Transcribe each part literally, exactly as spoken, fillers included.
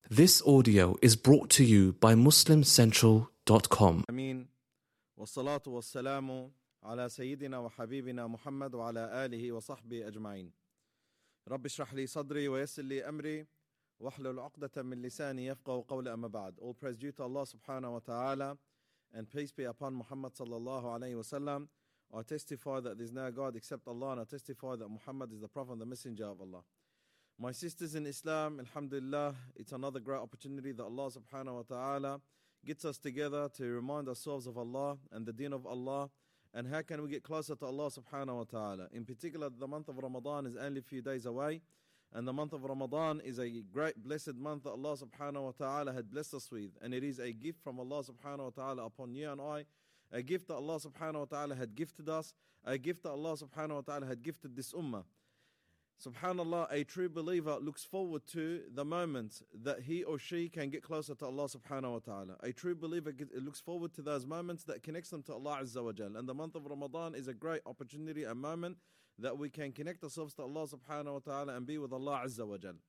This audio is brought to you by muslim central dot com. آمين والصلاة والسلام على سيدنا وحبيبنا محمد وعلى آله وصحبه أجمعين. رب اشرح لي صدري ويسر لي أمري واحلل عقدة من لساني يفقهوا قولي أما بعد. All praise due to Allah subhanahu wa ta'ala and peace be upon Muhammad sallallahu alayhi wa sallam. I testify that there is no God except Allah, and I testify that Muhammad is the Prophet and the Messenger of Allah. My sisters in Islam, alhamdulillah, it's another great opportunity that Allah subhanahu wa ta'ala gets us together to remind ourselves of Allah and the deen of Allah, and how can we get closer to Allah subhanahu wa ta'ala. In particular, the month of Ramadan is only a few days away, and the month of Ramadan is a great blessed month that Allah subhanahu wa ta'ala had blessed us with, and it is a gift from Allah subhanahu wa ta'ala upon you and I, a gift that Allah subhanahu wa ta'ala had gifted us, a gift that Allah subhanahu wa ta'ala had gifted this ummah. Subhanallah, a true believer looks forward to the moment that he or she can get closer to Allah subhanahu wa ta'ala. A true believer get, looks forward to those moments that connects them to Allah Azza wa Jal. And the month of Ramadan is a great opportunity, a moment that we can connect ourselves to Allah subhanahu wa ta'ala and be with Allah Azza wa Jal.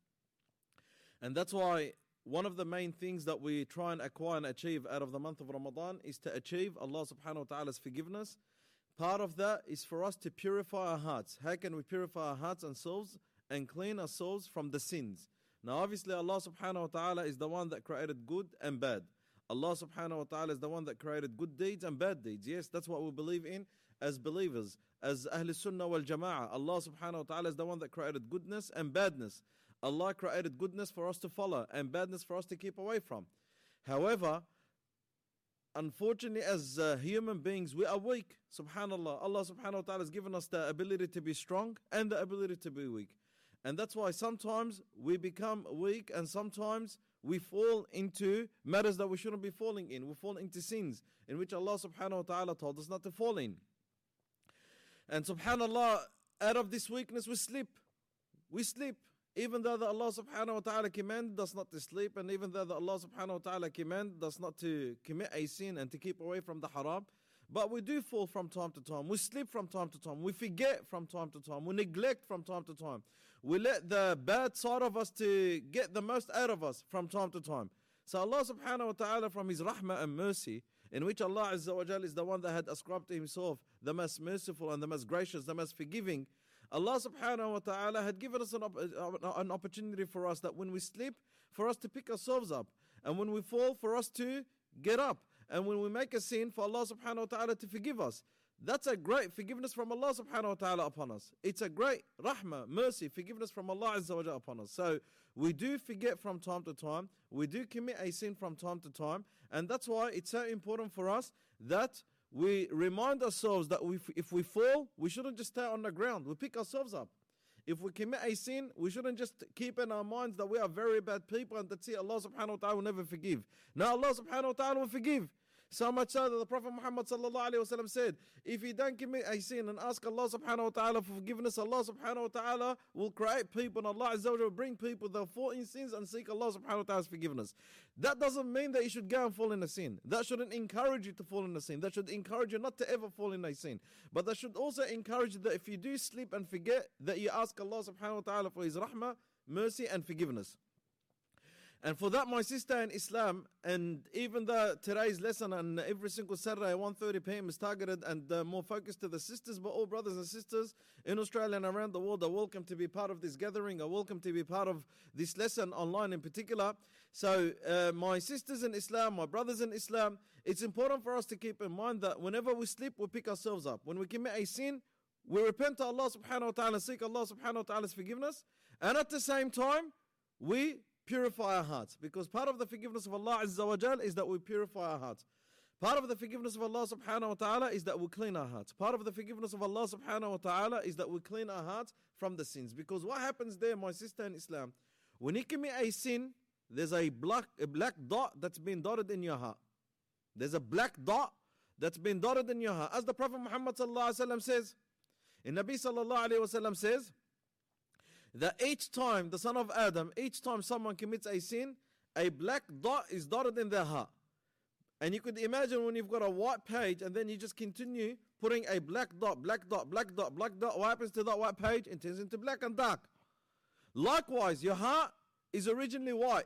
And that's why one of the main things that we try and acquire and achieve out of the month of Ramadan is to achieve Allah subhanahu wa ta'ala's forgiveness. Part of that is for us to purify our hearts. How can we purify our hearts and souls and clean our souls from the sins? Now obviously Allah subhanahu wa ta'ala is the one that created good and bad. Allah subhanahu wa ta'ala is the one that created good deeds and bad deeds. Yes, that's what we believe in as believers. As Ahl Sunnah wal Jama'ah, Allah subhanahu wa ta'ala is the one that created goodness and badness. Allah created goodness for us to follow and badness for us to keep away from. However, unfortunately, as uh, human beings, we are weak. Subhanallah, Allah subhanahu wa ta'ala has given us the ability to be strong and the ability to be weak. And that's why sometimes we become weak and sometimes we fall into matters that we shouldn't be falling in. We fall into sins in which Allah subhanahu wa ta'ala told us not to fall in. And subhanallah, out of this weakness we sleep. We sleep. Even though the Allah subhanahu wa ta'ala commanded us not to sleep, and even though the Allah subhanahu wa ta'ala commanded us not to commit a sin and to keep away from the haram, but we do fall from time to time. We sleep from time to time. We forget from time to time. We neglect from time to time. We let the bad side of us to get the most out of us from time to time. So Allah subhanahu wa ta'ala, from His rahmah and mercy, in which Allah Azza wa Jal is the one that had ascribed to Himself the most merciful and the most gracious, the most forgiving, Allah subhanahu wa ta'ala had given us an, op- an opportunity for us that when we sleep, for us to pick ourselves up. And when we fall, for us to get up. And when we make a sin, for Allah subhanahu wa ta'ala to forgive us. That's a great forgiveness from Allah subhanahu wa ta'ala upon us. It's a great rahmah, mercy, forgiveness from Allah Azza wa Jalla upon us. So we do forget from time to time. We do commit a sin from time to time. And that's why it's so important for us that we remind ourselves that we, if we fall, we shouldn't just stay on the ground. We pick ourselves up. If we commit a sin, we shouldn't just keep in our minds that we are very bad people and that's it, Allah subhanahu wa ta'ala will never forgive. Now Allah subhanahu wa ta'ala will forgive. So much so that the Prophet Muhammad sallallahu alayhi wa sallam said, if you don't commit a sin and ask Allah subhanahu wa ta'ala for forgiveness, Allah subhanahu wa ta'ala will create people and Allah Azza wa Jalla will bring people that fall in sins and seek Allah subhanahu wa ta'ala's forgiveness. That doesn't mean that you should go and fall in a sin. That shouldn't encourage you to fall in a sin. That should encourage you not to ever fall in a sin. But that should also encourage you that if you do sleep and forget, that you ask Allah subhanahu wa ta'ala for His rahmah, mercy and forgiveness. And for that, my sister in Islam, and even though today's lesson and every single Saturday at one thirty p.m. is targeted and uh, more focused to the sisters, but all brothers and sisters in Australia and around the world are welcome to be part of this gathering, are welcome to be part of this lesson online in particular. So uh, my sisters in Islam, my brothers in Islam, it's important for us to keep in mind that whenever we sleep, we pick ourselves up. When we commit a sin, we repent to Allah subhanahu wa ta'ala, seek Allah subhanahu wa ta'ala's forgiveness, and at the same time, we purify our hearts, because part of the forgiveness of Allah Azza wa Jal is that we purify our hearts. Part of the forgiveness of Allah subhanahu wa ta'ala is that we clean our hearts. Part of the forgiveness of Allah subhanahu wa ta'ala is that we clean our hearts from the sins. Because what happens there, my sister in Islam, when you commit a sin, there's a black, a black dot that's been dotted in your heart. There's a black dot that's been dotted in your heart. As the Prophet Muhammad sallallahu alaihi wasallam says, and Nabi sallallahu alaihi wasallam says, that each time the son of Adam, each time someone commits a sin, a black dot is dotted in their heart. And you could imagine when you've got a white page and then you just continue putting a black dot, black dot, black dot, black dot, what happens to that white page? It turns into black and dark. Likewise, your heart is originally white,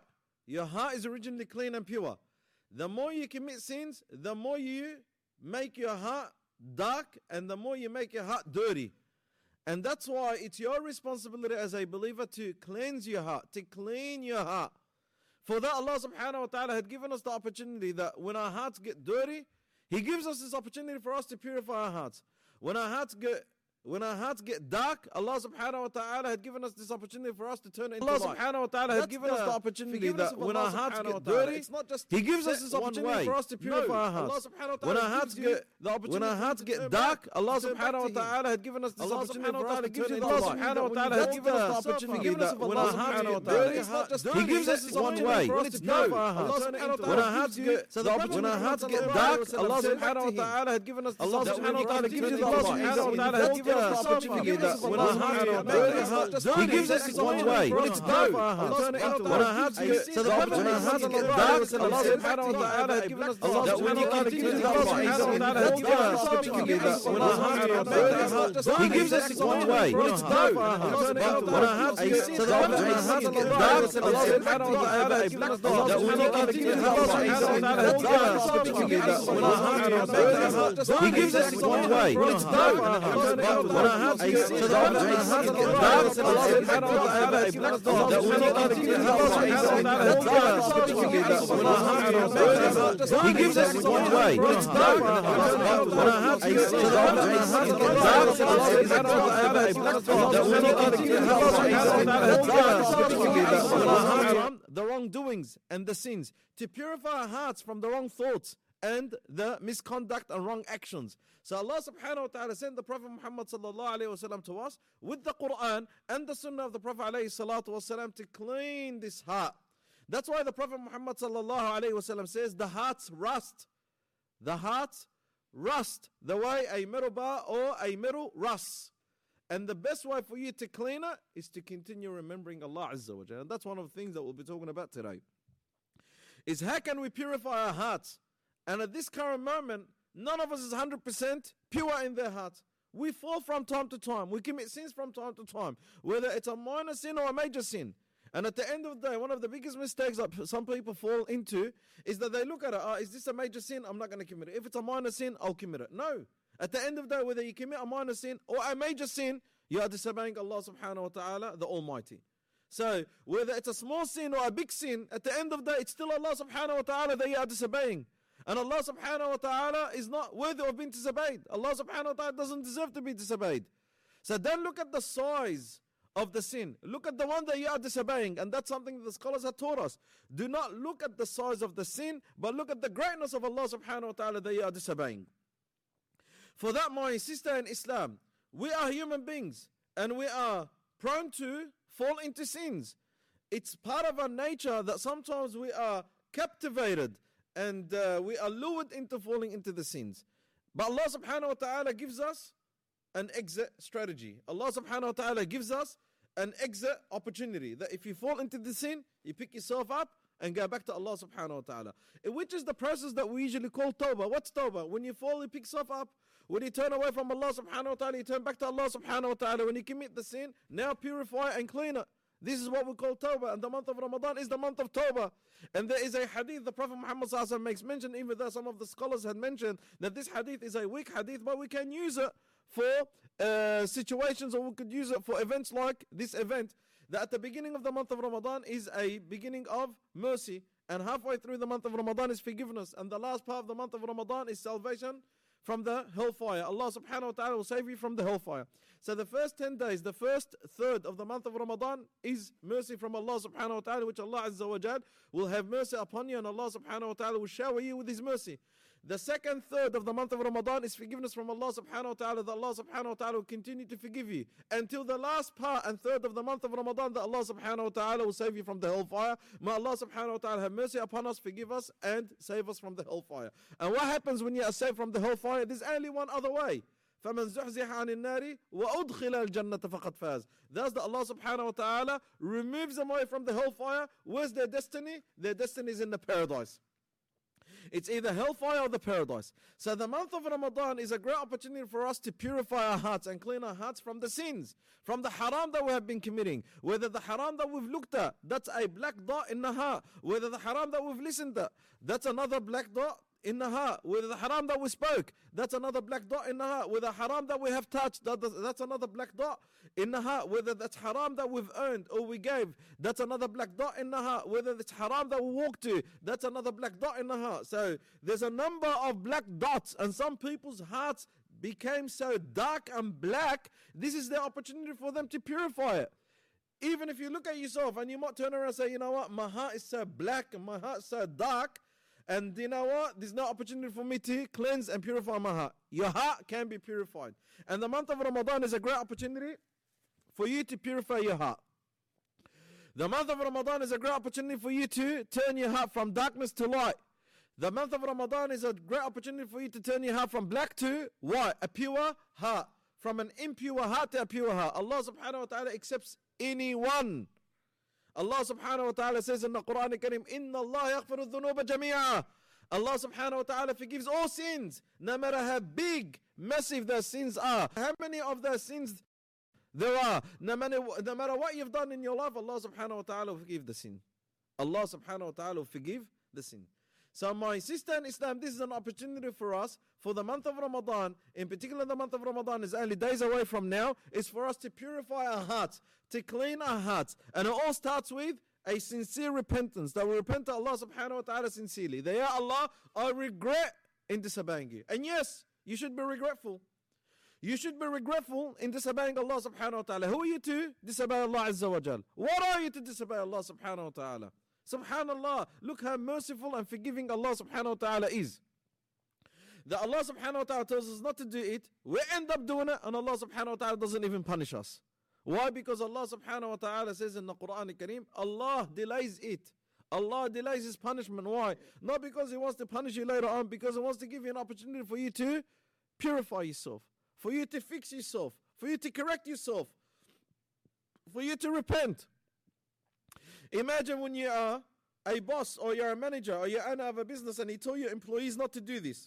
Your heart is originally clean and pure. The more you commit sins, the more you make your heart dark and the more you make your heart dirty. And that's why it's your responsibility as a believer to cleanse your heart, to clean your heart. For that, Allah subhanahu wa ta'ala had given us the opportunity that when our hearts get dirty, He gives us this opportunity for us to purify our hearts. When our hearts get When our hearts get dark, Allah subhanahu wa ta'ala had given us this opportunity for us to turn it into Allah light. subhanahu wa ta'ala That's had given us the opportunity forgiveness that of when Allah our hearts subhanahu get wa ta'ala, dirty, it's not just He gives us set this one opportunity way. for us to purify No, our hearts. Allah subhanahu wa ta'ala When our gives hearts you get the opportunity when our for hearts you to get turn dark, back, Allah to turn back subhanahu wa to Him. ta'ala had given us this Allah opportunity subhanahu for wa us ta'ala to gives turn you it the into Allah light. subhanahu wa ta'ala When has you given us the get opportunity forgiveness that of when Allah our hearts subhanahu wa get ta'ala, dirty, it's not just He gives us this one way. for us to purify our hearts. When our hearts get So the opportunity, when our hearts get dark, Allah subhanahu wa ta'ala had given us this Allah opportunity subhanahu wa ta'ala to gives turn you it the into Allah light. subhanahu wa ta'ala has given us the opportunity that when our hearts get dirty, He gives us this one way. When it's dark for our hearts, when our hearts get so the when our hearts get dark, Allah subhanahu wa ta'ala had given us this opportunity to continue to Allah subhanahu wa ta'ala had given us this opportunity that when our hearts get dirty, He gives us this one way. When it's dark for our hearts, when our hearts get so the when our hearts get dark, Allah subhanahu wa ta'ala had given us this opportunity to continue to Allah subhanahu wa ta'ala had given us this opportunity that when our hearts get dirty, He gives us this one way. When it's dark for our hearts, when our hearts get so the when our hearts get dark, Allah subhanahu wa ta'ala had given us this opportunity to continue to Allah subhanahu wa ta'ala had given us this opportunity that when our hearts get dirty, He gives us this one way. When it's dark for our hearts, when our hearts get so the when our hearts get dark, Allah subhanahu wa ta'ala had given us this opportunity to continue to Allah subhanahu wa ta'ala had given us this opportunity that when our hearts from the wrongdoings and the sins, to purify our hearts from the wrong thoughts and the misconduct and wrong actions. So Allah subhanahu wa ta'ala sent the Prophet Muhammad sallallahu alayhi wa sallam to us with the Quran and the Sunnah of the Prophet alayhi salatu wa sallam to clean this heart. That's why the Prophet Muhammad sallallahu alayhi wa sallam says the hearts rust. The hearts rust the way a metal bar or a metal rusts. And the best way for you to clean it is to continue remembering Allah Azza wa Jalla. And that's one of the things that we'll be talking about today. Is how can we purify our hearts? And at this current moment, none of us is one hundred percent pure in their hearts. We fall from time to time. We commit sins from time to time, whether it's a minor sin or a major sin. And at the end of the day, one of the biggest mistakes that some people fall into is that they look at it, oh, is this a major sin? I'm not going to commit it. If it's a minor sin, I'll commit it. No. At the end of the day, whether you commit a minor sin or a major sin, you are disobeying Allah subhanahu wa ta'ala, the Almighty. So, whether it's a small sin or a big sin, at the end of the day, it's still Allah subhanahu wa ta'ala that you are disobeying. And Allah subhanahu wa ta'ala is not worthy of being disobeyed. Allah subhanahu wa ta'ala doesn't deserve to be disobeyed. So then look at the size of the sin. Look at the one that you are disobeying. And that's something that the scholars have taught us. Do not look at the size of the sin, but look at the greatness of Allah subhanahu wa ta'ala that you are disobeying. For that, my sister in Islam, we are human beings and we are prone to fall into sins. It's part of our nature that sometimes we are captivated and uh, we are lured into falling into the sins. But Allah subhanahu wa ta'ala gives us an exit strategy. Allah subhanahu wa ta'ala gives us an exit opportunity that if you fall into the sin, you pick yourself up and go back to Allah subhanahu wa ta'ala. Which is the process that we usually call tawbah. What's tawbah? When you fall, you pick yourself up. When you turn away from Allah subhanahu wa ta'ala, you turn back to Allah subhanahu wa ta'ala. When you commit the sin, now purify and clean it. This is what we call tawbah. And the month of Ramadan is the month of tawbah. And there is a hadith the Prophet Muhammad sallallahu alaihi wasallam makes mention, even though some of the scholars had mentioned that this hadith is a weak hadith, but we can use it for uh, situations, or we could use it for events like this event. That at the beginning of the month of Ramadan is a beginning of mercy. And halfway through the month of Ramadan is forgiveness. And the last part of the month of Ramadan is salvation from the hellfire. Allah subhanahu wa ta'ala will save you from the hellfire. So the first ten days, the first third of the month of Ramadan is mercy from Allah subhanahu wa ta'ala, which Allah Azza wa Jal will have mercy upon you, and Allah subhanahu wa ta'ala will shower you with His mercy. The second third of the month of Ramadan is forgiveness from Allah subhanahu wa ta'ala, that Allah subhanahu wa ta'ala will continue to forgive you until the last part and third of the month of Ramadan, that Allah subhanahu wa ta'ala will save you from the hellfire. May Allah subhanahu wa ta'ala have mercy upon us, forgive us and save us from the hellfire. And what happens when you are saved from the hellfire? There's only one other way. فَمَنْ زُحْزِحَ عَنِ النَّارِ وَأُدْخِلَ الْجَنَّةَ فَقَدْ فَازَ. Thus that Allah subhanahu wa ta'ala removes them away from the hellfire. Where's their destiny? Their destiny is in the paradise. It's either hellfire or the paradise. So the month of Ramadan is a great opportunity for us to purify our hearts and clean our hearts from the sins, from the haram that we have been committing. Whether the haram that we've looked at, that's a black dot in the heart. Whether the haram that we've listened to, that's another black dot in the heart. Whether the haram that we spoke, that's another black dot in the heart. Whether haram that we have touched, that, that's another black dot in the heart. Whether that's haram that we've earned or we gave, that's another black dot in the heart. Whether it's haram that we walk to, that's another black dot in the heart. So there's a number of black dots, and some people's hearts became so dark and black. This is the opportunity for them to purify it. Even if you look at yourself and you might turn around and say, you know what, my heart is so black and my heart is so dark, and you know what? There's no opportunity for me to cleanse and purify my heart. Your heart can be purified. And the month of Ramadan is a great opportunity for you to purify your heart. The month of Ramadan is a great opportunity for you to turn your heart from darkness to light. The month of Ramadan is a great opportunity for you to turn your heart from black to white, a pure heart. From an impure heart to a pure heart. Allah subhanahu wa ta'ala accepts anyone. Allah subhanahu wa ta'ala says in the Quran al-Karim, Inna Allah yaghfiru dhunuba jami'a. Allah subhanahu wa ta'ala forgives all sins, no matter how big, massive those sins are. How many of those sins there are, no matter, no matter what you've done in your life, Allah subhanahu wa ta'ala will forgive the sin. Allah subhanahu wa ta'ala will forgive the sin. So my sister in Islam, this is an opportunity for us, for the month of Ramadan, in particular the month of Ramadan is only days away from now, is for us to purify our hearts, to clean our hearts. And it all starts with a sincere repentance, that we repent to Allah subhanahu wa ta'ala sincerely. That, Ya Allah, I regret in disobeying you. And yes, you should be regretful. You should be regretful in disobeying Allah subhanahu wa ta'ala. Who are you to disobey Allah azza wa jal? What are you to disobey Allah subhanahu wa ta'ala? Subhanallah, look how merciful and forgiving Allah subhanahu wa ta'ala is. That Allah subhanahu wa ta'ala tells us not to do it, we end up doing it, and Allah subhanahu wa ta'ala doesn't even punish us. Why? Because Allah subhanahu wa ta'ala says in the Quran al-Kareem, Allah delays it. Allah delays His punishment. Why? Not because He wants to punish you later on, because He wants to give you an opportunity for you to purify yourself, for you to fix yourself, for you to correct yourself, for you to repent. Imagine when you are a boss or you're a manager or you're owner of a business and you tell your employees not to do this.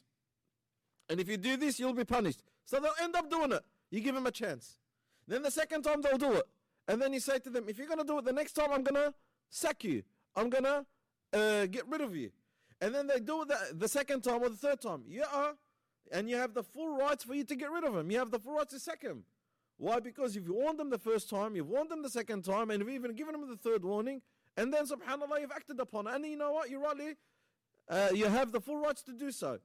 And if you do this, you'll be punished. So they'll end up doing it. You give them a chance. Then the second time they'll do it. And then you say to them, if you're going to do it the next time, I'm going to sack you. I'm going to uh, get rid of you. And then they do it the, the second time or the third time. Yeah, and you have the full rights for you to get rid of them. You have the full rights to sack him. Why? Because you've warned them the first time, you've warned them the second time, and you've even given them the third warning. And then, subhanAllah, you've acted upon it. And you know what? You rightly, uh, you have the full rights to do so.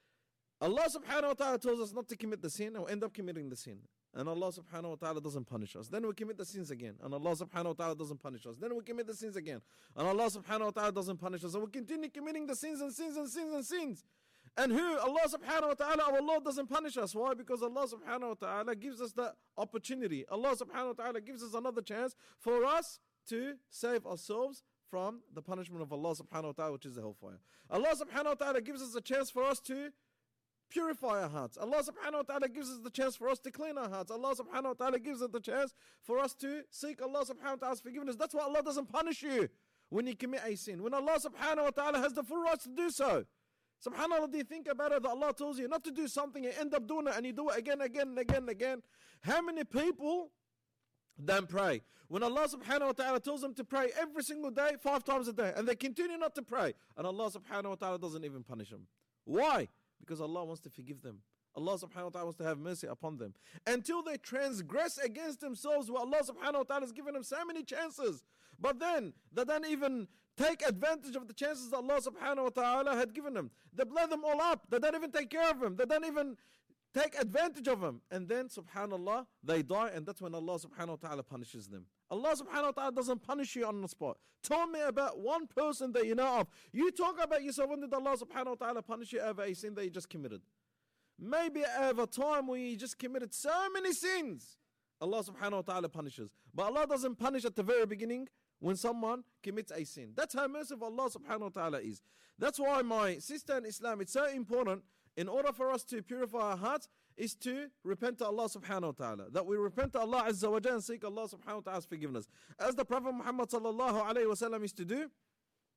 Allah subhanahu wa ta'ala tells us not to commit the sin, and we end up committing the sin. And Allah subhanahu wa ta'ala doesn't punish us. Then we commit the sins again. And Allah subhanahu wa ta'ala doesn't punish us. Then we commit the sins again. And Allah subhanahu wa ta'ala doesn't punish us. And we continue committing the sins and sins and sins and sins. And who? Allah subhanahu wa ta'ala, our Lord, doesn't punish us. Why? Because Allah subhanahu wa ta'ala gives us the opportunity. Allah subhanahu wa ta'ala gives us another chance for us to save ourselves from the punishment of Allah subhanahu wa ta'ala, which is the hellfire. Allah subhanahu wa ta'ala gives us a chance for us to purify our hearts. Allah subhanahu wa ta'ala gives us the chance for us to clean our hearts. Allah subhanahu wa ta'ala gives us the chance for us to seek Allah subhanahu wa ta'ala's forgiveness. That's why Allah doesn't punish you when you commit a sin. When Allah subhanahu wa ta'ala has the full rights to do so. SubhanAllah, do you think about it that Allah tells you not to do something and end up doing it and you do it again, again, and again, and again? How many people don't pray? When Allah subhanahu wa ta'ala tells them to pray every single day, five times a day, and they continue not to pray, and Allah subhanahu wa ta'ala doesn't even punish them. Why? Because Allah wants to forgive them. Allah subhanahu wa ta'ala wants to have mercy upon them. Until they transgress against themselves, where Allah subhanahu wa ta'ala has given them so many chances. But then, they don't even take advantage of the chances that Allah subhanahu wa ta'ala had given them. They blow them all up. They don't even take care of them. They don't even take advantage of them. And then, subhanallah, they die, and that's when Allah subhanahu wa ta'ala punishes them. Allah subhanahu wa ta'ala doesn't punish you on the spot. Tell me about one person that you know of. You talk about yourself, when did Allah subhanahu wa ta'ala punish you over a sin that you just committed? Maybe over time when you just committed so many sins, Allah subhanahu wa ta'ala punishes. But Allah doesn't punish at the very beginning when someone commits a sin. That's how merciful Allah subhanahu wa ta'ala is. That's why, my sister in Islam, it's so important, in order for us to purify our hearts, is to repent to Allah subhanahu wa ta'ala. That we repent to Allah azza wa jalla and seek Allah subhanahu wa ta'ala's forgiveness. As the Prophet Muhammad sallallahu alayhi wa sallam used to do,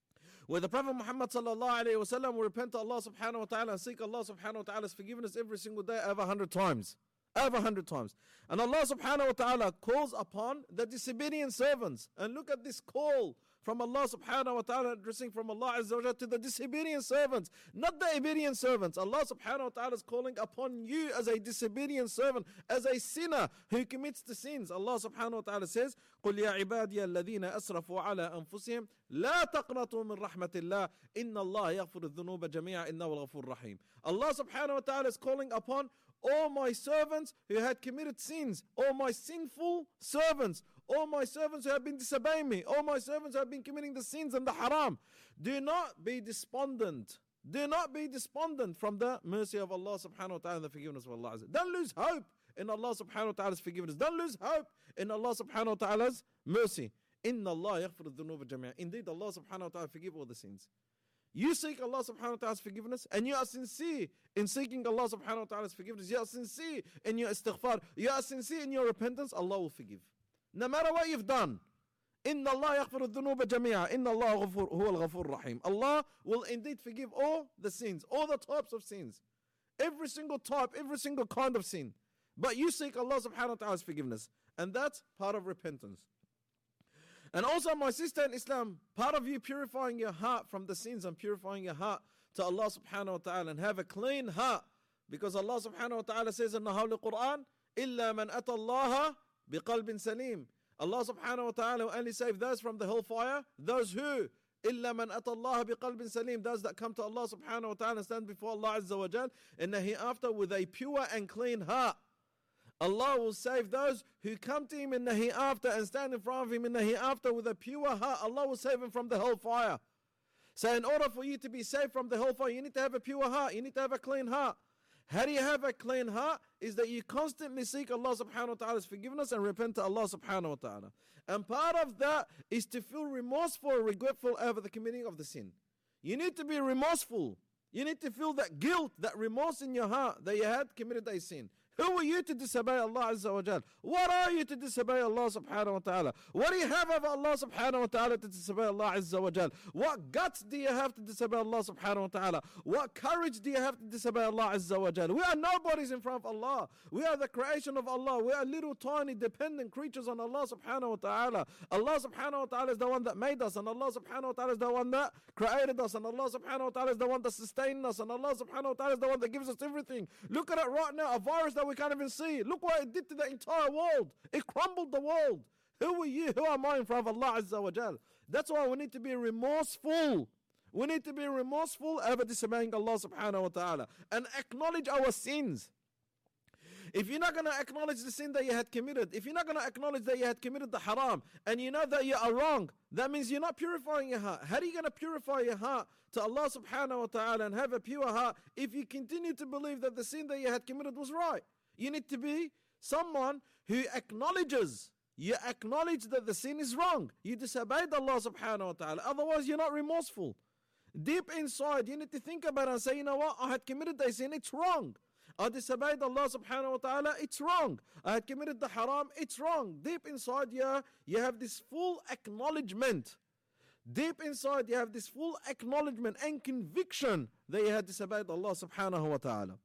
where the Prophet Muhammad sallallahu alayhi wa sallam will repent to Allah subhanahu wa ta'ala and seek Allah subhanahu wa ta'ala's forgiveness every single day over a hundred times. Over a hundred times. And Allah subhanahu wa ta'ala calls upon the disobedient servants. And look at this call from Allah subhanahu wa ta'ala, addressing from Allah Azza wa Jalla to the disobedient servants, not the obedient servants. Allah subhanahu wa ta'ala is calling upon you as a disobedient servant, as a sinner who commits the sins. Allah subhanahu wa ta'ala says, قُلْ يَا عِبَادِيَ الَّذِينَ أَسْرَفُوا عَلَىٰ أَنفُسِهِمْ لَا تَقْنَطُوا مِنْ رَحْمَةِ اللَّهِ إِنَّ اللَّهَ يَغْفِرُ الذُّنُوبَ جَمِيعًا إِنَّهُ الْغَفُورُ الرَّحِيمُ. Allah subhanahu wa ta'ala is calling upon all my servants who had committed sins, all my sinful servants, all my servants who have been disobeying me, all my servants who have been committing the sins and the haram. Do not be despondent. Do not be despondent from the mercy of Allah subhanahu wa ta'ala and the forgiveness of Allah. Don't lose hope in Allah subhanahu wa ta'ala's forgiveness. Don't lose hope in Allah subhanahu wa ta'ala's mercy. Inna Allah yaghfiru dhunuba jami'a. Indeed, Allah subhanahu wa ta'ala forgive all the sins. You seek Allah subhanahu wa ta'ala's forgiveness and you are sincere in seeking Allah subhanahu wa ta'ala's forgiveness. You are sincere in your istighfar. You are sincere in your repentance. Allah will forgive. No matter what you've done. Inna Allah yaghfiru dhunuba jami'a. Inna Allah huwa al-ghafur rahim. Allah will indeed forgive all the sins, all the types of sins. Every single type, every single kind of sin. But you seek Allah subhanahu wa ta'ala's forgiveness. And that's part of repentance. And also, my sister in Islam, part of you purifying your heart from the sins and purifying your heart to Allah subhanahu wa ta'ala and have a clean heart. Because Allah subhanahu wa ta'ala says in the Holy Quran, إِلَّا مَنْ أَتَى اللَّهَ بِقَلْبٍ سَلِيمٍ. Allah subhanahu wa ta'ala will only save those from the hellfire, those who, إِلَّا مَنْ أَتَى اللَّهَ بِقَلْبٍ سَلِيمٍ, those that come to Allah subhanahu wa ta'ala and stand before Allah Azza wa Jal in the hereafter with a pure and clean heart. Allah will save those who come to Him in the hereafter and stand in front of Him in the hereafter with a pure heart. Allah will save him from the hellfire. So in order for you to be saved from the hellfire, you need to have a pure heart. You need to have a clean heart. How do you have a clean heart? Is that you constantly seek Allah subhanahu wa ta'ala's forgiveness and repent to Allah subhanahu wa ta'ala. And part of that is to feel remorseful or regretful over the committing of the sin. You need to be remorseful. You need to feel that guilt, that remorse in your heart that you had committed a sin. Who are you to disobey Allah Azza wa Jal? What are you to disobey Allah subhanahu wa ta'ala? What do you have over Allah subhanahu wa ta'ala to disobey Allah Azza wa Jal? What guts do you have to disobey Allah subhanahu wa ta'ala? What courage do you have to disobey Allah Azza wa Jal? We are nobodies in front of Allah. We are the creation of Allah. We are little tiny dependent creatures on Allah subhanahu wa ta'ala. Allah subhanahu wa ta'ala is the one that made us, and Allah subhanahu wa ta'ala is the one that created us, and Allah subhanahu wa ta'ala is the one that sustained us, and Allah subhanahu wa ta'ala is the one that gives us everything. Look at it right now, a virus that we can't even see. Look what it did to the entire world. It crumbled the world. Who are you? Who am I in front of Allah Azza wa Jal? That's why we need to be remorseful. We need to be remorseful over disobeying Allah subhanahu wa ta'ala and acknowledge our sins. If you're not going to acknowledge the sin that you had committed, if you're not going to acknowledge that you had committed the haram, and you know that you are wrong, that means you're not purifying your heart. How are you going to purify your heart to Allah subhanahu wa ta'ala and have a pure heart if you continue to believe that the sin that you had committed was right? You need to be someone who acknowledges. You acknowledge that the sin is wrong. You disobeyed Allah subhanahu wa ta'ala. Otherwise, you're not remorseful. Deep inside, you need to think about it and say, you know what? I had committed the sin. It's wrong. I disobeyed Allah subhanahu wa ta'ala. It's wrong. I had committed the haram. It's wrong. Deep inside, yeah, you have this full acknowledgement. Deep inside, you have this full acknowledgement and conviction that you had disobeyed Allah subhanahu wa ta'ala.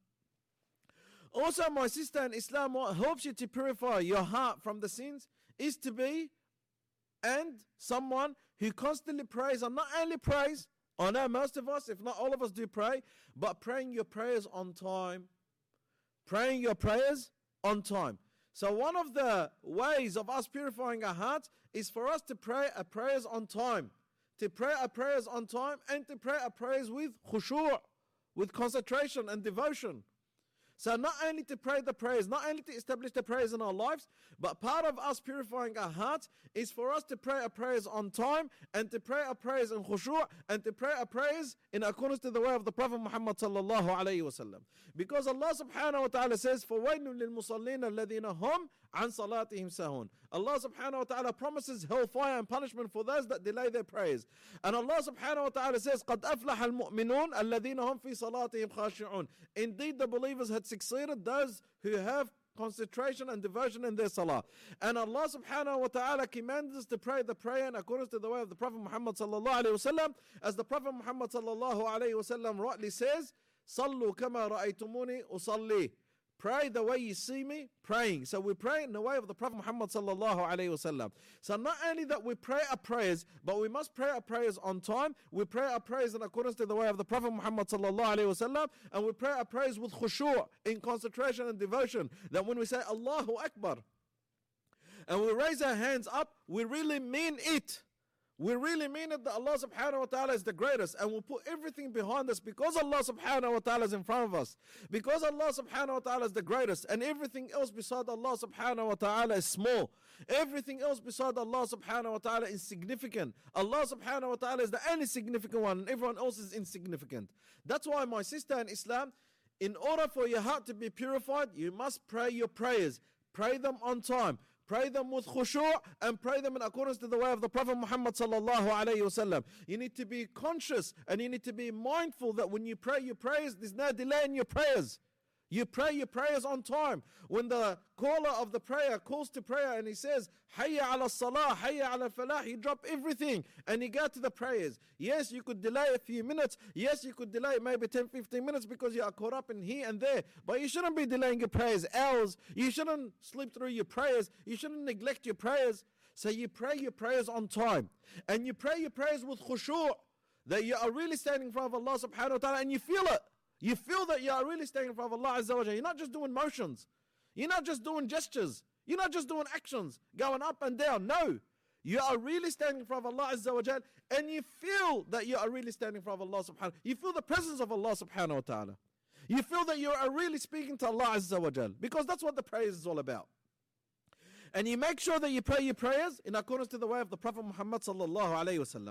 Also, my sister in Islam, what helps you to purify your heart from the sins is to be and someone who constantly prays, and not only prays, I know most of us, if not all of us do pray, but praying your prayers on time. Praying your prayers on time. So one of the ways of us purifying our hearts is for us to pray our prayers on time. To pray our prayers on time and to pray our prayers with khushu', with concentration and devotion. So not only to pray the prayers, not only to establish the prayers in our lives, but part of us purifying our hearts is for us to pray our prayers on time and to pray our prayers in khushu' and to pray our prayers in accordance to the way of the Prophet Muhammad sallallahu alayhi wa sallam. Because Allah subhanahu wa ta'ala says, فَوَيْلٌ لِلْمُصَلِّينَ الَّذِينَ هُمْ عَنْ صَلَاتِهِمْ سَهُونَ. Allah subhanahu wa ta'ala promises hellfire and punishment for those that delay their prayers. And Allah subhanahu wa ta'ala says, قَدْ أَفْلَحَ الْمُؤْمِنُونَ الَّذِينَ هُمْ فِي صَلَاتِهِمْ خَاشِعُونَ. Indeed, the believers had succeeded, those who have concentration and devotion in their salah. And Allah subhanahu wa ta'ala commands us to pray the prayer in accordance to the way of the Prophet Muhammad sallallahu alayhi wa sallam. As the Prophet Muhammad sallallahu alayhi wa sallam rightly says, Sallu kama ra'aytumuni usalli. Pray the way you see me praying. So we pray in the way of the Prophet Muhammad sallallahu alayhi wasallam. So not only that we pray our prayers, but we must pray our prayers on time. We pray our prayers in accordance to the way of the Prophet Muhammad sallallahu alayhi wasallam, and we pray our prayers with khushu', in concentration and devotion. That when we say Allahu Akbar and we raise our hands up, we really mean it. We really mean it that Allah subhanahu wa ta'ala is the greatest, and we'll put everything behind us because Allah subhanahu wa ta'ala is in front of us. Because Allah subhanahu wa ta'ala is the greatest, and everything else beside Allah subhanahu wa ta'ala is small. Everything else beside Allah subhanahu wa ta'ala is significant. Allah subhanahu wa ta'ala is the only significant one, and everyone else is insignificant. That's why, my sister in Islam, in order for your heart to be purified, you must pray your prayers. Pray them on time. Pray them with khushu' and pray them in accordance to the way of the Prophet Muhammad sallallahu alayhi wasallam. You need to be conscious and you need to be mindful that when you pray your prayers, there's no delay in your prayers. You pray your prayers on time. When the caller of the prayer calls to prayer and he says, Hayya ala salah, Hayya ala falah, you drop everything and you go to the prayers. Yes, you could delay a few minutes. Yes, you could delay maybe ten, fifteen minutes because you are caught up in here and there. But you shouldn't be delaying your prayers hours. You shouldn't sleep through your prayers. You shouldn't neglect your prayers. So you pray your prayers on time. And you pray your prayers with khushu', that you are really standing in front of Allah subhanahu wa ta'ala and you feel it. You feel that you are really standing in front of Allah Azza wa Jalla. You're not just doing motions. You're not just doing gestures. You're not just doing actions, going up and down. No. You are really standing in front of Allah Azza wa Jalla, and you feel that you are really standing in front of Allah subhanahu wa ta'ala. You feel the presence of Allah subhanahu wa ta'ala. You feel that you are really speaking to Allah Azza wa Jalla, because that's what the prayer is all about. And you make sure that you pray your prayers in accordance to the way of the Prophet Muhammad sallallahu alayhi wa sallam.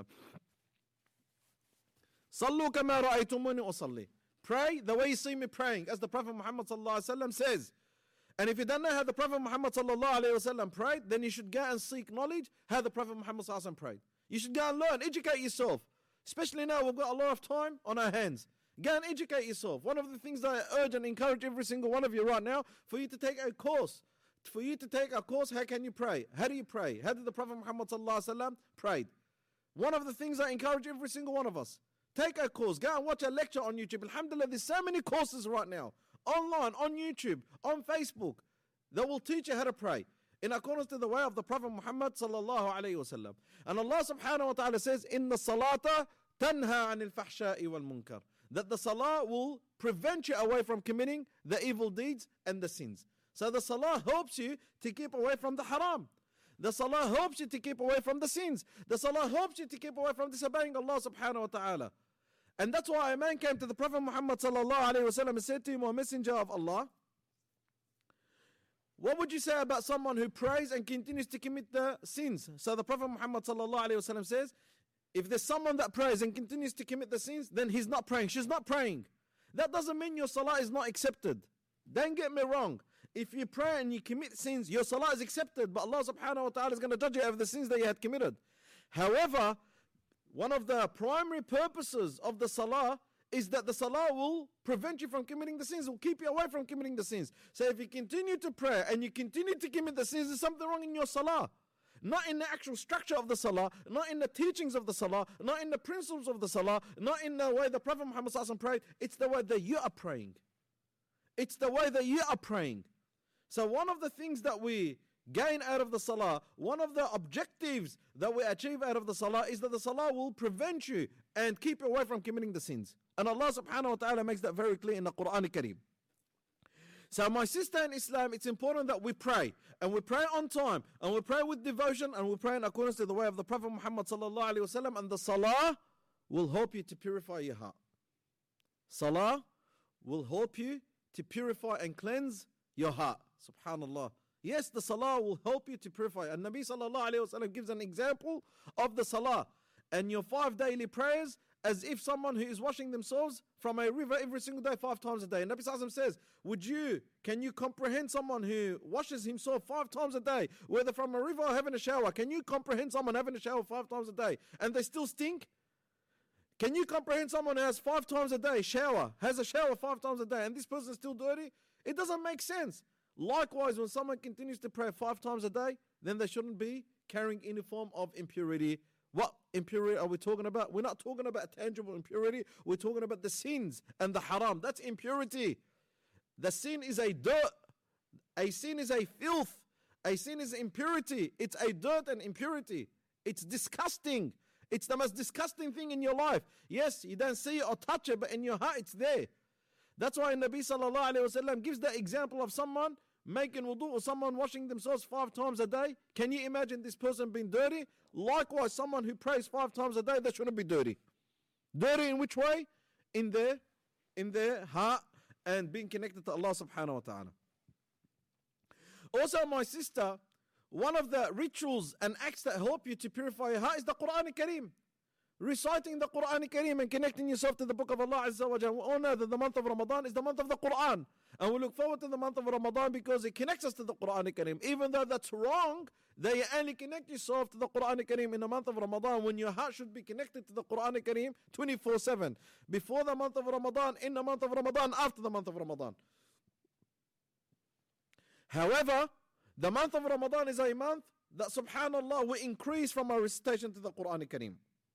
Sallu kama ra'aytumuni usalli. Pray the way you see me praying, as the Prophet Muhammad sallallahu alaihi wasallam says. And if you don't know how the Prophet Muhammad sallallahu alaihi wasallam prayed, then you should go and seek knowledge how the Prophet Muhammad sallallahu alaihi wasallam prayed. You should go and learn, educate yourself. Especially now we've got a lot of time on our hands. Go and educate yourself. One of the things that I urge and encourage every single one of you right now, for you to take a course. For you to take a course, how can you pray? How do you pray? How did the Prophet Muhammad sallallahu alaihi wasallam pray? One of the things I encourage every single one of us. Take a course, go and watch a lecture on YouTube. Alhamdulillah, there's so many courses right now, online, on YouTube, on Facebook, that will teach you how to pray in accordance to the way of the Prophet Muhammad sallallahu alayhi wasallam. And Allah subhanahu wa ta'ala says, Inna salata tanha anil fahsha'i wal munkar. That the salah will prevent you away from committing the evil deeds and the sins. So the salah helps you to keep away from the haram. The salah helps you to keep away from the sins. The salah helps you to keep away from disobeying Allah subhanahu wa ta'ala. And that's why a man came to the Prophet Muhammad sallallahu alayhi wa sallam and said to him, O Messenger of Allah, what would you say about someone who prays and continues to commit the sins? So the Prophet Muhammad sallallahu alayhi wa sallam says, if there's someone that prays and continues to commit the sins, then he's not praying, she's not praying. That doesn't mean your salah is not accepted. Don't get me wrong. If you pray and you commit sins, your salah is accepted, but Allah subhanahu wa ta'ala is going to judge you over the sins that you had committed. However, one of the primary purposes of the salah is that the salah will prevent you from committing the sins, will keep you away from committing the sins. So if you continue to pray and you continue to commit the sins, there's something wrong in your salah. Not in the actual structure of the salah, not in the teachings of the salah, not in the principles of the salah, not in the way the Prophet Muhammad sallallahu alaihi wasallam prayed. It's the way that you are praying. It's the way that you are praying. So one of the things that we gain out of the salah, one of the objectives that we achieve out of the salah is that the salah will prevent you and keep you away from committing the sins. And Allah subhanahu wa ta'ala makes that very clear in the Quran Kareem. So my sister in Islam, it's important that we pray, and we pray on time, and we pray with devotion, and we pray in accordance to the way of the Prophet Muhammad sallallahu alaihi wasallam, and the salah will help you to purify your heart. Salah will help you to purify and cleanse your heart. Subhanallah. Yes, the salah will help you to purify. And Nabi sallallahu alayhi wa sallam gives an example of the salah and your five daily prayers as if someone who is washing themselves from a river every single day, five times a day. And Nabi sallallahu alayhi wa sallam says, would you, can you comprehend someone who washes himself five times a day, whether from a river or having a shower? Can you comprehend someone having a shower five times a day and they still stink? Can you comprehend someone who has five times a day shower, has a shower five times a day, and this person is still dirty? It doesn't make sense. Likewise, when someone continues to pray five times a day, then they shouldn't be carrying any form of impurity. What impurity are we talking about? We're not talking about tangible impurity. We're talking about the sins and the haram. That's impurity. The sin is a dirt. A sin is a filth. A sin is impurity. It's a dirt and impurity. It's disgusting. It's the most disgusting thing in your life. Yes, you don't see it or touch it, but in your heart it's there. That's why Nabi sallallahu alayhi wa sallam gives the example of someone making wudu or someone washing themselves five times a day. Can you imagine this person being dirty? Likewise, someone who prays five times a day, they shouldn't be dirty. Dirty in which way? In their, in their heart and being connected to Allah subhanahu wa ta'ala. Also, my sister, one of the rituals and acts that help you to purify your heart is the Quran Kareem. Reciting the Quran Kareem and connecting yourself to the book of Allah Azza wa Jalla. We all know that the month of Ramadan is the month of the Quran. And we look forward to the month of Ramadan because it connects us to the Quran Kareem. Even though that's wrong, that you only connect yourself to the Quran Kareem in the month of Ramadan when your heart should be connected to the Quran Kareem twenty-four seven. Before the month of Ramadan, in the month of Ramadan, after the month of Ramadan. However, the month of Ramadan is a month that subhanallah will increase from our recitation to the Quran Kareem.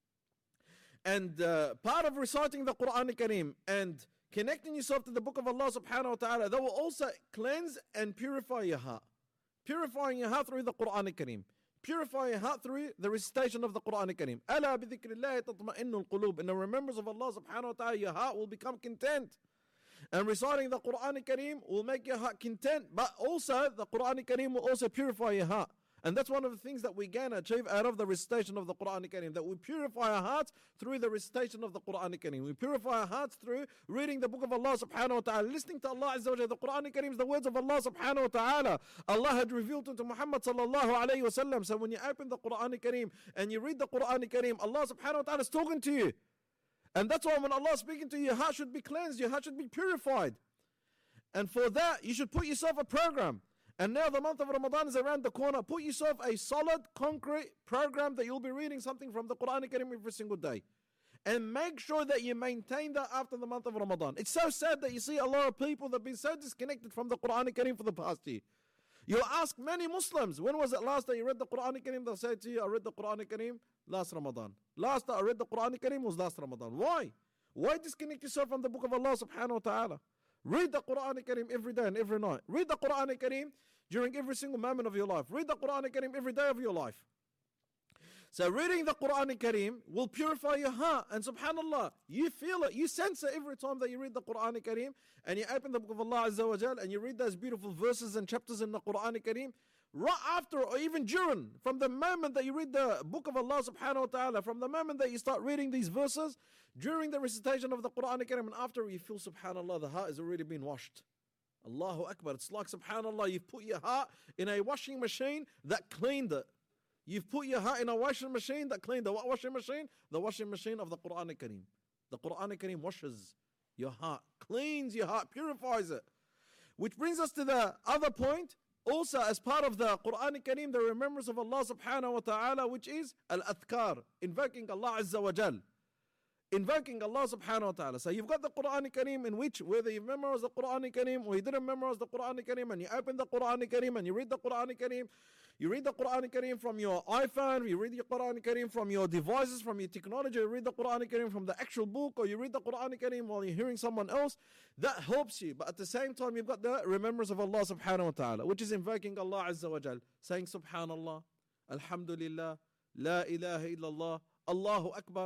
And uh, part of reciting the Quran Kareem and connecting yourself to the book of Allah subhanahu wa ta'ala, that will also cleanse and purify your heart. Purifying your heart through the Quran Kareem. Purify your heart through the recitation of the Quran Kareem. Ala bi dhikrillahi tatma'innul qulub. In the remembrance of Allah subhanahu wa ta'ala, your heart will become content. And reciting the Quran Kareem will make your heart content, but also the Quran Kareem will also purify your heart. And that's one of the things that we can achieve out of the recitation of the Quran Kareem, that we purify our hearts through the recitation of the Quran Kareem. We purify our hearts through reading the book of Allah subhanahu wa ta'ala, listening to Allah Azza wa Jalla. The Quran Kareem is the words of Allah subhanahu wa ta'ala. Allah had revealed it to Muhammad sallallahu alayhi wa sallam. So when you open the Quran Kareem and you read the Quran Kareem, Allah subhanahu wa ta'ala is talking to you. And that's why when Allah is speaking to you, your heart should be cleansed, your heart should be purified. And for that, you should put yourself a program. And now the month of Ramadan is around the corner. Put yourself a solid, concrete program that you'll be reading something from the Quran Kareem every single day. And make sure that you maintain that after the month of Ramadan. It's so sad that you see a lot of people that have been so disconnected from the Quran Kareem for the past year. You'll ask many Muslims, when was it last that you read the Quran Kareem? They'll say to you, I read the Quran Kareem last Ramadan. Last time I read the Quran Kareem was last Ramadan. Why? Why disconnect yourself from the book of Allah subhanahu wa ta'ala? Read the Quran Kareem every day and every night. Read the Quran Kareem during every single moment of your life. Read the Quran Kareem every day of your life. So reading the Quran Kareem will purify your heart. And subhanallah, you feel it, you sense it every time that you read the Quran Kareem and you open the book of Allah Azza wa Jal and you read those beautiful verses and chapters in the Quran Kareem. Right after or even during, from the moment that you read the book of Allah subhanahu wa ta'ala, from the moment that you start reading these verses, during the recitation of the Quran Kareem and after, you feel subhanallah, the heart has already been washed. Allahu Akbar. It's like subhanallah, you've put your heart in a washing machine that cleaned it. You've put your heart in a washing machine that cleaned it. What washing machine? The washing machine of the Quran Kareem. The Quran Kareem washes your heart, cleans your heart, purifies it. Which brings us to the other point. Also, as part of the Quran Kareem, the remembrance of Allah subhanahu wa ta'ala, which is al-adhkar, invoking Allah Azza wa Jal. Invoking Allah subhanahu wa ta'ala. So you've got the Quran Kareem in which, whether you memorize the Quran Kareem or you didn't memorize the Quran Kareem, and you open the Quran Kareem and you read the Quran Kareem, you read the Quran Kareem from your iPhone, you read the Quran Kareem from your devices, from your technology, you read the Quran Kareem from the actual book, or you read the Quran Kareem while you're hearing someone else, that helps you. But at the same time, you've got the remembrance of Allah subhanahu wa ta'ala, which is invoking Allah Azza wa Jal, saying Subhanallah, Alhamdulillah, La ilaha illallah, Allahu Akbar.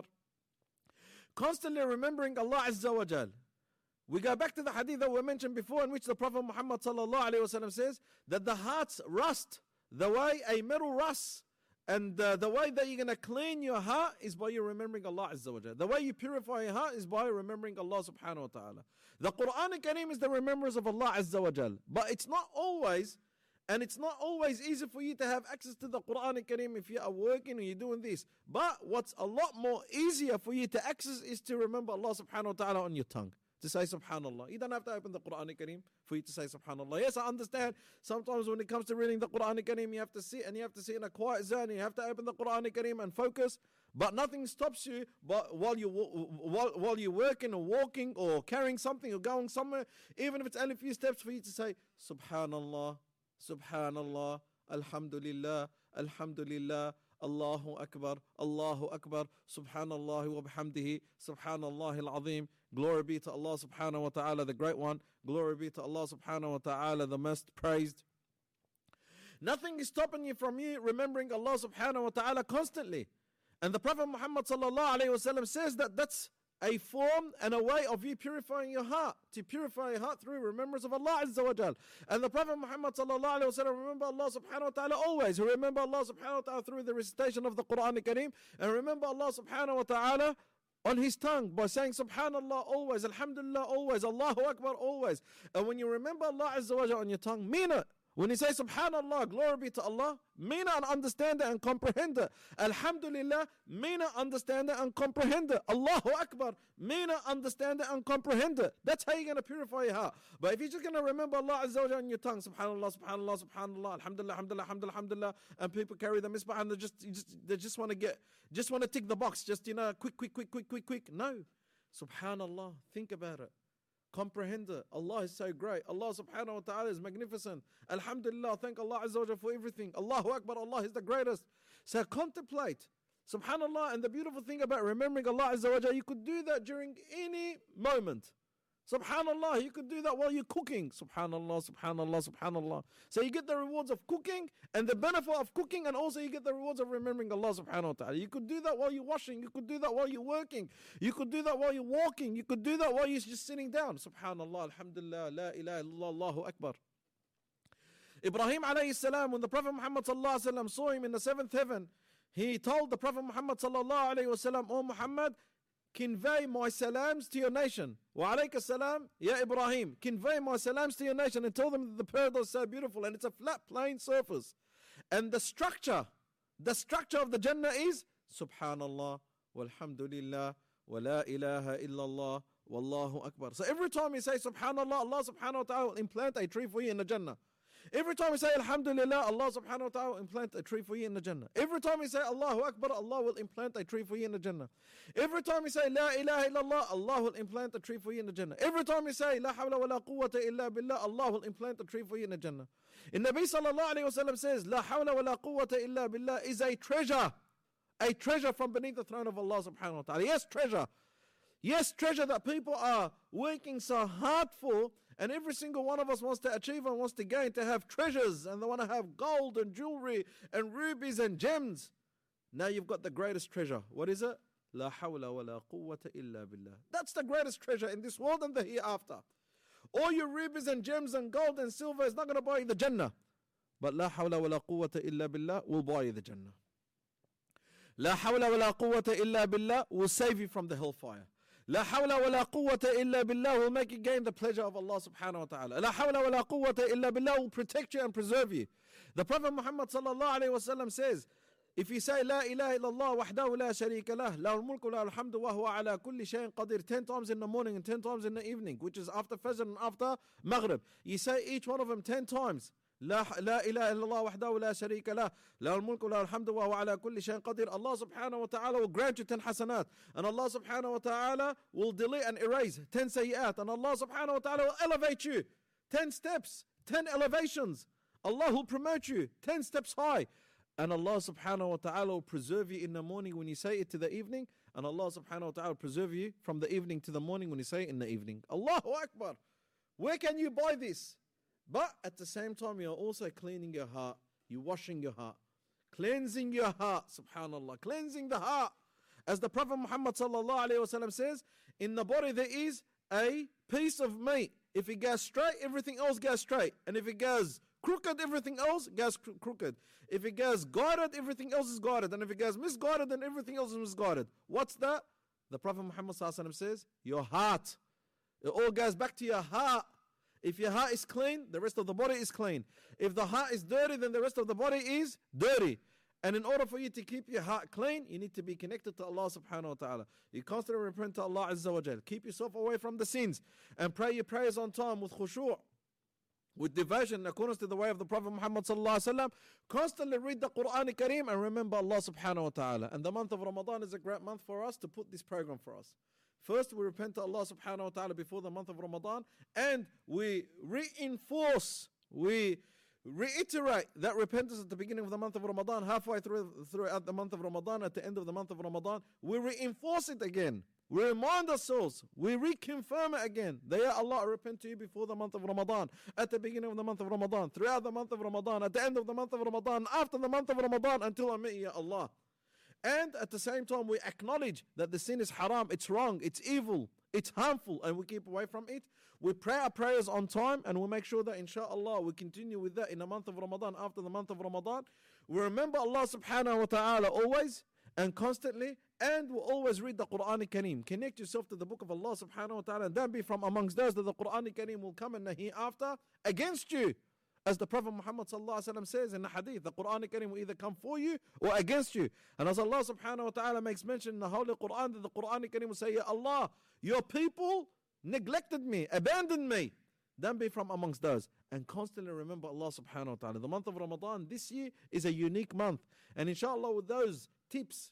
Constantly remembering Allah Azza wa Jal. We go back to the hadith that we mentioned before, in which the Prophet Muhammad sallallahu alayhi wa sallam says that the hearts rust the way a metal rusts, and uh, the way that you're going to clean your heart is by you remembering Allah Azza wa Jal. The way you purify your heart is by remembering Allah subhanahu wa ta'ala. The Quran Kareem is the remembrance of Allah Azza wa Jal. But it's not always, and it's not always easy for you to have access to the Quran Kareem if you are working and you're doing this. But what's a lot more easier for you to access is to remember Allah subhanahu wa ta'ala on your tongue. To say subhanallah. You don't have to open the Quran Kareem for you to say subhanallah. Yes, I understand. Sometimes when it comes to reading the Quran Kareem, you have to sit and you have to sit in a quiet zone. You have to open the Quran Kareem and focus. But nothing stops you but while, you, while, while you're working or walking or carrying something or going somewhere, even if it's only a few steps, for you to say, Subhanallah, Subhanallah, Alhamdulillah, Alhamdulillah, Allahu Akbar, Allahu Akbar, Subhanallah wa bihamdihi, Subhanallah al-Azim. Glory be to Allah subhanahu wa ta'ala, the great one. Glory be to Allah subhanahu wa ta'ala, the most praised. Nothing is stopping you from you remembering Allah subhanahu wa ta'ala constantly. And the Prophet Muhammad sallallahu alayhi wa sallam says that that's a form and a way of you purifying your heart, to purify your heart through remembrance of Allah Azza wa Jal. And the Prophet Muhammad sallallahu alayhi wa sallam remember Allah subhanahu wa ta'ala always. Who remember Allah subhanahu wa ta'ala through the recitation of the Quran Kareem, and remember Allah subhanahu wa ta'ala on his tongue by saying Subhanallah always, Alhamdulillah always, Allahu Akbar always. And when you remember Allah Azza wa Jal on your tongue, mean it. When you say Subhanallah, glory be to Allah, mean it and understand it and comprehend it. Alhamdulillah, mean it, understand it and comprehend it. Allahu Akbar, mean it, understand it and comprehend it. That's how you're going to purify your heart. But if you're just going to remember Allah Azza wa Jalla on your tongue, Subhanallah, Subhanallah, Subhanallah, Alhamdulillah, Alhamdulillah, Alhamdulillah, Alhamdulillah, and people carry the misbah and they just, just they just want to get, just want to tick the box, just, you know, quick, quick, quick, quick, quick, quick. No. Subhanallah, think about it. Comprehend it. Allah is so great. Allah subhanahu wa ta'ala is magnificent. Alhamdulillah, thank Allah Azza wa Jalla for everything. Allahu Akbar, Allah is the greatest. So contemplate. Subhanallah, and the beautiful thing about remembering Allah Azza wa Jalla, you could do that during any moment. Subhanallah, you could do that while you're cooking. Subhanallah, Subhanallah, Subhanallah. So you get the rewards of cooking and the benefit of cooking, and also you get the rewards of remembering Allah subhanahu wa ta'ala. You could do that while you're washing. You could do that while you're working. You could do that while you're walking. You could do that while you're just sitting down. Subhanallah, Alhamdulillah, La ilaha illallah, Allahu Akbar. Ibrahim alayhi salam, when the Prophet Muhammad sallallahu alayhi wa sallam saw him in the seventh heaven, he told the Prophet Muhammad sallallahu alayhi wa sallam, "O Muhammad, convey my salams to your nation." Wa alayka salam, ya Ibrahim. Convey my salams to your nation and tell them that the paradise is so beautiful and it's a flat, plain surface. And the structure, the structure of the Jannah is Subhanallah, walhamdulillah, wa la ilaha illallah, wallahu akbar. So every time you say Subhanallah, Allah subhanahu wa ta'ala will implant a tree for you in the Jannah. Every time we say Alhamdulillah, Allah subhanahu wa ta'ala will implant a tree for you in the Jannah. Every time we say Allahu Akbar, Allah will implant a tree for you in the Jannah. Every time we say La ilaha illallah, Allah will implant a tree for you in the Jannah. Every time we say La hawla wa la quwwata illa billah, Allah will implant a tree for you in the Jannah. And Nabi sallallahu alayhi wa sallam says, La hawla wa la quwwata illa billah is a treasure. A treasure from beneath the throne of Allah subhanahu wa ta'ala. Yes, treasure. Yes, treasure that people are working so hard for. And every single one of us wants to achieve and wants to gain, to have treasures, and they want to have gold and jewelry and rubies and gems. Now you've got the greatest treasure. What is it? La hawla wa la quwwata illa billah. That's the greatest treasure in this world and the hereafter. All your rubies and gems and gold and silver is not going to buy you the Jannah. But la hawla wa la quwwata illa billah will buy you the Jannah. La hawla wa la quwwata illa billah will save you from the hellfire. La hawla wa la quwwata illa billah will make you gain the pleasure of Allah subhanahu wa ta'ala. La hawla wa la quwwata illa billah will protect you and preserve you. The Prophet Muhammad sallallahu alayhi wa sallam says, if you say La ilaha illallah wahdahu la sharika lah, lahul mulku lahul hamdu wa huwa ala kulli shayin qadir, ten times in the morning and ten times in the evening, which is after Fajr and after Maghrib. You say each one of them ten times. لا لا إله إلا الله وحده لا شريك له له الملك وله الحمد وهو على كل شيء قدير. Allah subhanahu wa ta'ala will grant you ten hasanat, and Allah subhanahu wa ta'ala will delete and erase ten sayyat, and Allah subhanahu wa ta'ala will elevate you ten steps, ten elevations. Allah will promote you ten steps high, and Allah subhanahu wa ta'ala will preserve you in the morning when you say it to the evening, and Allah subhanahu wa ta'ala will preserve you from the evening to the morning when you say it in the evening. Allahu Akbar. Where can you buy this? But at the same time, you're also cleaning your heart. You're washing your heart. Cleansing your heart, subhanAllah. Cleansing the heart. As the Prophet Muhammad sallallahu alayhi wa sallam says, in the body there is a piece of meat. If it goes straight, everything else goes straight. And if it goes crooked, everything else goes cro- crooked. If it goes guided, everything else is guided. And if it goes misguided, then everything else is misguided. What's that? The Prophet Muhammad sallallahu alayhi wa sallam says, your heart. It all goes back to your heart. If your heart is clean, the rest of the body is clean. If the heart is dirty, then the rest of the body is dirty. And in order for you to keep your heart clean, you need to be connected to Allah subhanahu wa ta'ala. You constantly repent to Allah azza wa jal. Keep yourself away from the sins and pray your prayers on time with khushu'. with devotion in accordance to the way of the Prophet Muhammad sallallahu alaihi wasallam. Constantly read the Quran Kareem and remember Allah subhanahu wa ta'ala. And the month of Ramadan is a great month for us to put this program for us. First, we repent to Allah subhanahu wa ta'ala before the month of Ramadan, and we reinforce, we reiterate that repentance at the beginning of the month of Ramadan, halfway through throughout the month of Ramadan, at the end of the month of Ramadan. We reinforce it again. We remind ourselves, we reconfirm it again. That, Ya Allah, I repent to you before the month of Ramadan, at the beginning of the month of Ramadan, throughout the month of Ramadan, at the end of the month of Ramadan, after the month of Ramadan, until I meet you, Ya Allah. And at the same time, we acknowledge that the sin is haram, it's wrong, it's evil, it's harmful, and we keep away from it. We pray our prayers on time, and we make sure that inshallah we continue with that in the month of Ramadan, after the month of Ramadan. We remember Allah subhanahu wa ta'ala always and constantly, and we always read the Quran Kareem. Connect yourself to the book of Allah subhanahu wa ta'ala, and don't be from amongst those that the Quran Kareem will come in the hereafter against you. As the Prophet Muhammad sallallahu alaihi wasallam says in the hadith, the Quran Kareem will either come for you or against you. And as Allah subhanahu wa ta'ala makes mention in the Holy Quran, that the Quran Kareem will say, Ya Allah, your people neglected me, abandoned me. Don't be from amongst those. And constantly remember Allah subhanahu wa ta'ala. The month of Ramadan this year is a unique month. And inshallah, with those tips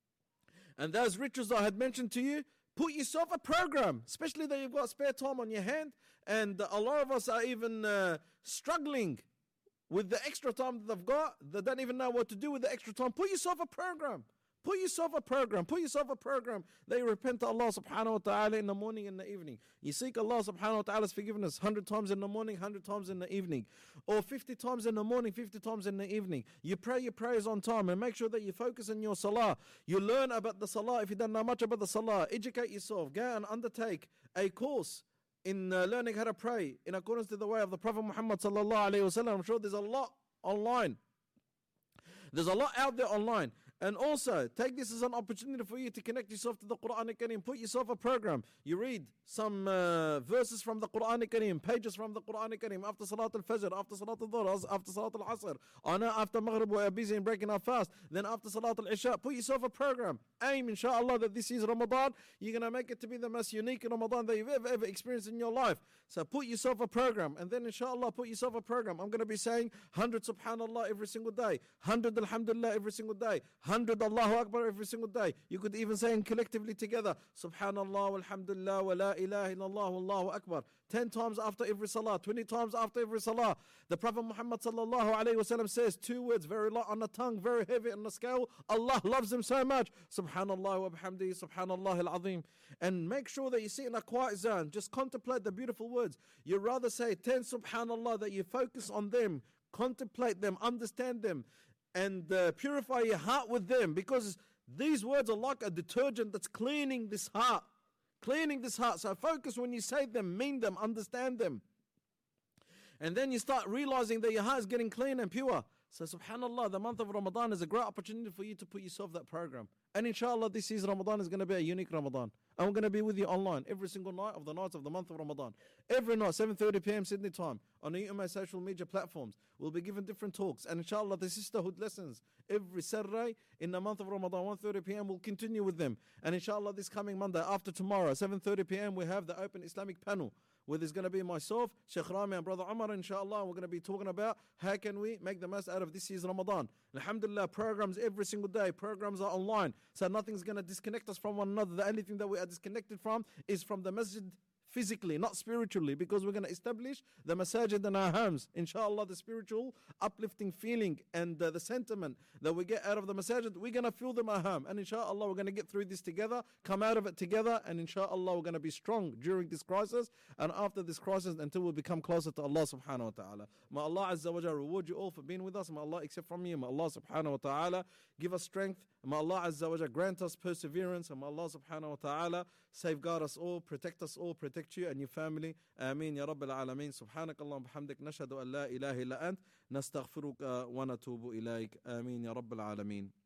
and those rituals I had mentioned to you, put yourself a program, especially that you've got spare time on your hand. And a lot of us are even uh, struggling with the extra time that they've got. They don't even know what to do with the extra time. Put yourself a program. Put yourself a program. Put yourself a program that you repent to Allah subhanahu wa ta'ala in the morning and the evening. You seek Allah subhanahu wa ta'ala's forgiveness one hundred times in the morning, one hundred times in the evening. Or fifty times in the morning, fifty times in the evening. You pray your prayers on time and make sure that you focus on your salah. You learn about the salah if you don't know much about the salah. Educate yourself. Go and undertake a course in uh, learning how to pray in accordance to the way of the Prophet Muhammad sallallahu alayhi wa sallam. I'm sure there's a lot online. There's a lot out there online. And also, take this as an opportunity for you to connect yourself to the Quran Kareem. Put yourself a program. You read some uh, verses from the Quran Kareem, pages from the Quran Kareem, after Salat al-Fajr, after Salat al-Dhuhr, after Salat al-Asr. I know after Maghrib we are busy in breaking our fast. Then after Salat al-Isha, put yourself a program. Aim, inshallah, that this is Ramadan. You're going to make it to be the most unique Ramadan that you've ever, ever experienced in your life. So put yourself a program. And then inshallah, put yourself a program. I'm going to be saying one hundred subhanallah every single day, one hundred alhamdulillah every single day, one hundred Allahu Akbar every single day. You could even say them collectively together, subhanallah walhamdulillah wa la ilaha illallah wallahu akbar. ten times after every salah, twenty times after every salah. The Prophet Muhammad sallallahu alayhi wa sallam says two words, very light on the tongue, very heavy on the scale. Allah loves them so much. Subhanallah wa bihamdihi, subhanallah al-azim. And make sure that you sit in a quiet zone. Just contemplate the beautiful words. You rather say ten subhanallah, that you focus on them, contemplate them, understand them, and uh, purify your heart with them, because these words are like a detergent that's cleaning this heart. Cleaning this heart. So focus when you say them, mean them, understand them. And then you start realizing that your heart is getting clean and pure. So subhanallah, the month of Ramadan is a great opportunity for you to put yourself that program. And inshallah, this is Ramadan is going to be a unique Ramadan. And we're going to be with you online every single night of the nights of the month of Ramadan. Every night, seven thirty p.m. Sydney time, on the U M A social media platforms. We'll be giving different talks. And inshallah, the sisterhood lessons every Saturday in the month of Ramadan, one thirty p.m. We'll continue with them. And inshallah, this coming Monday, after tomorrow, seven thirty p.m. we have the Open Islamic panel, where there's going to be myself, Sheikh Rami and Brother Umar, inshallah. We're going to be talking about how can we make the most out of this year's Ramadan. Alhamdulillah, programs every single day. Programs are online, so nothing's going to disconnect us from one another. The only thing that we are disconnected from is from the masjid physically, not spiritually, because we're going to establish the masajid in our homes. Inshallah, the spiritual uplifting feeling and uh, the sentiment that we get out of the masajid, we're going to feel them at home. And inshallah, we're going to get through this together, come out of it together, and inshallah, we're going to be strong during this crisis and after this crisis until we become closer to Allah subhanahu wa ta'ala. May Allah Azza wa Jalla reward you all for being with us. May Allah accept from you. May Allah subhanahu wa ta'ala give us strength. May Allah Azza wa Jalla grant us perseverance. And may Allah subhanahu wa ta'ala safeguard us all, protect us all, protect you and your family. Ameen ya Rabbil Alameen. Subhanakallahumma bihamdik. Nashhadu an la ilaha illa ant. Nastaghfiruka wa natubu ilayk. Ameen ya Rabbil Alameen.